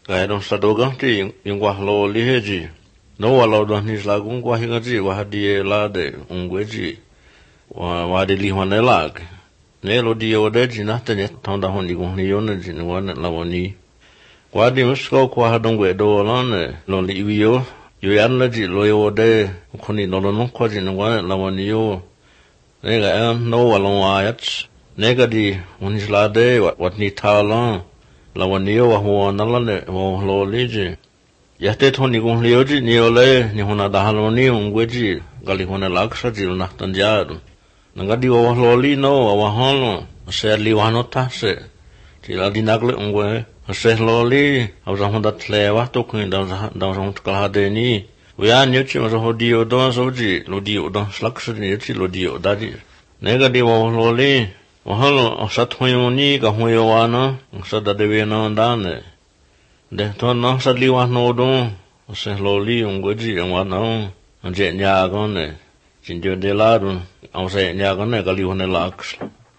cái đồng sa đồ găng thì yung qua lo li he gì no wa lo don his la gung qua hinga gì wa di la de ungwe gì wa de li hone la ne lo di o de ji na te ne thong da hon di gung ni yo ne ji wa ne la woni qua di mus ko qua ha dong we do la ne lo li wi yo yo yan la ji lo yo de ko ni no no ko ji ne wa ne la woni yo ne ga no wa lo wa yat ne ga di un his la de wat ni ta la la woni yo wa ho na la ne wo lo li ji ya te thon ni gung li yo ji ni yo le ni hona da ha lo ni ungwe ji ga li hona la ksa ji na tan ja Nangadi wa loli no wa holo se li wa no ta se ti la dinagle ungwe se loli au za honda tle wa to kun da hon ka de ni wa nyu chi ma ho di o don so ji lo di o don slak se ni chi lo di o da ji negadi wa loli wa holo sa thon ni ga ho yo wa no sa da de we no da ne de to no sa li wa no don se loli ungwe ji wa no je nya ga ne Jin de la dun au se nya ga ne ga li hone lax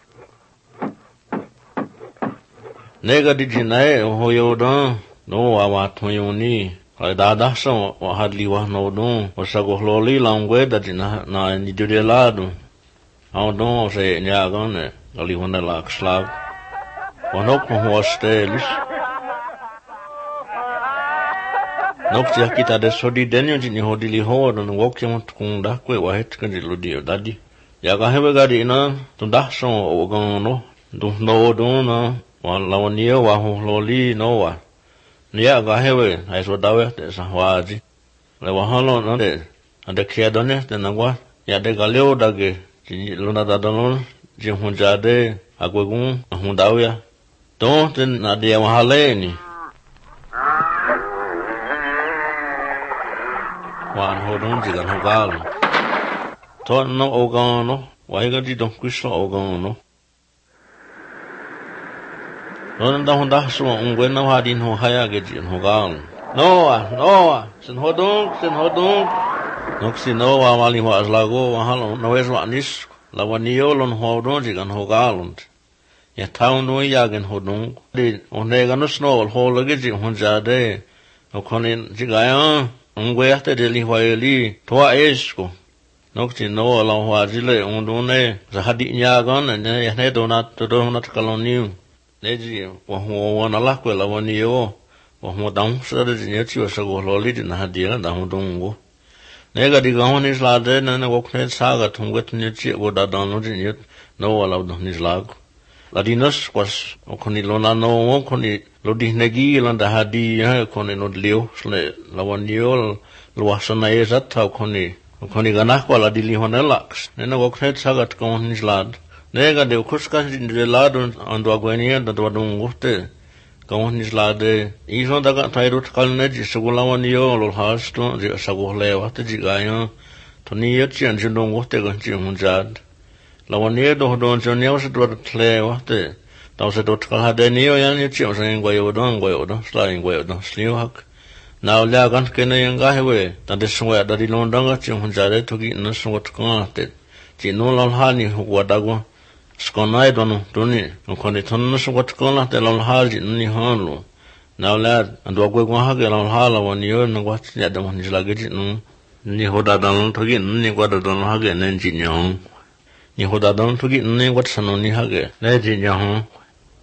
ne ga di jin ai ho yo don no wa thon yo ni ha da so wa ha li wa no don wa sa go lo li lang we da jin na ni de la dun au don se nya ga ne ga li hone lax la wa no ko ho stelis Nokti kita de sodi denyo jini hodili ho don woki mo tukunda kwe wa het kan lo dio dadi ya ga hebe ga di na tunda so o gon no do no do na wa lawanio wa ho loli no wa ni ya ga hebe ai so dawe de sa wa ji le wa holo no de ande kia done de na wa ya de ga leo da ge jini lo na da don ji hun ja de agwe gun hun dawe ya do de na de wa hale ni Wan ho don ji gan ho gal to no o gan no wa ga di don kwisho o gan no non da hon da so ungwe na ha din ho haya ge ji ho gal no sin ho don no si no wa mali ho azlago wa halo no es wa nis la wa ni yo lon ho don ji gan ho gal und ya taun no ya gen ho don de on ne gan no sno ho lo ge ji hon ja de o konin ji ga ya ungwe ate de li hoeli toa esko nokti no la ho ajile undune za hadi nya gon ne ya ne donat to donat kaloni ne ji wa ho na la ko la woni yo wa ho dang sa de ne chi wa sa go lo li na hadi la da ho dongo ne ga di ga ho ni sla de ne go kne sa ga thung ga ne chi go da dan no ji no la do ni sla la dinos was o koni lo na no o koni lo di negi la da hadi ha koni no leo sle la wanio lo wasana e zatta koni ga na ko la di li hona lax ne no kret sagat ko ni slad ne ga de khuska de lad on do agwenia da do ngote ko ni slad e so da ga tairut kal ne ji sugula wanio lo hasto ji sago le wa te ji ga yo to ni ye chi an ji no ngote ga ji hun jad la wani do don jonyo se do tle wa te ta se do tkal ha de ni yo yan ni chi o se ngwa yo don sla ngwa yo don slio hak na la gan ke ne nga he we ta de so ya da di lon dang chi hun ja de to gi no so wat ka te chi no la ha ni wa da go skonai don to ni ko ni ton no so wat ka la te la ha ji ni ha lo na la ando go ha ge la ha la wani yo no wat ya da ni la ge ji no ni ho da dan to gi ni kwa da don ha ge nen ji nyong ni ho da don to gi ni wat san no ni ha ge le ji nyong